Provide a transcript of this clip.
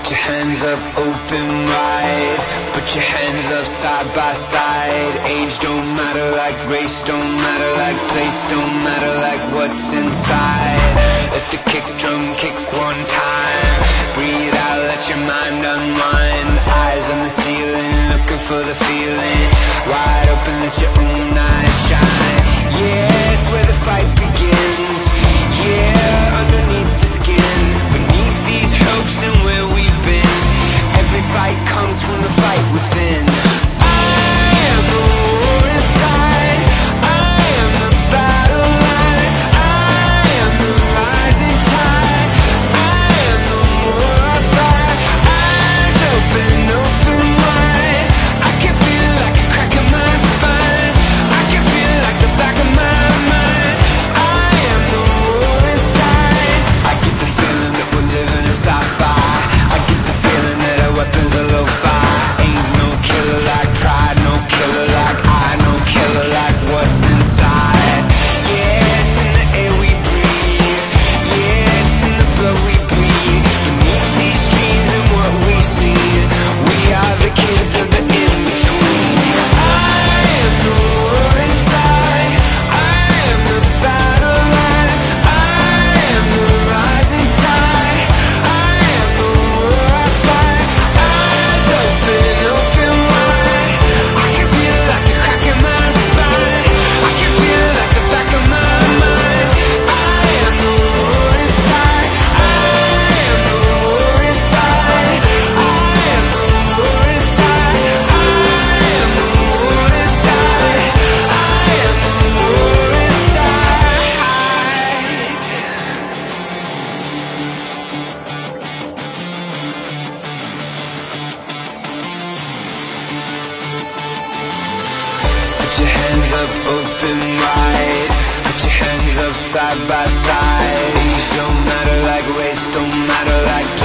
Put your hands up open wide. Put your hands up side by side. Age don't matter, like race don't matter, like place don't matter, like what's inside. Let the kick drum kick one time. Breathe out, let your mind unwind. Eyes on the ceiling, looking for the feeling. Wide open, let your own eyes shine. Yeah, it's where the fight begins. Yeah, underneath the skin, beneath these hopes and where we've been. Every fight comes from the fight within. I am the war inside. I am the battle line. I am the rising tide. I am the war I fight. Eyes open, open wide. I can feel like a crack in my spine. I can feel like the back of my mind. I am the war inside. I get the feeling that we're living in sci-fi. I get the feeling that our weapons are lo-fi. Ain't no killer like pride, no killer like I, no killer like what's inside. Yeah, it's in the air we breathe. Yeah, it's in the blood we bleed. Beneath these dreams and what we see, we are the kids of the in-between. I am the war inside. I am the battle line. I am the rising tide. I am the war I fight. Eyes open, open wide. I can feel like a crack in my spine. I can feel like the back of my mind. I am the war inside. I am the war inside. I am the war inside. I am the war inside. I am the war inside. Put your hands up open wide. Put your hands up side by side. Age don't matter, like race don't matter, like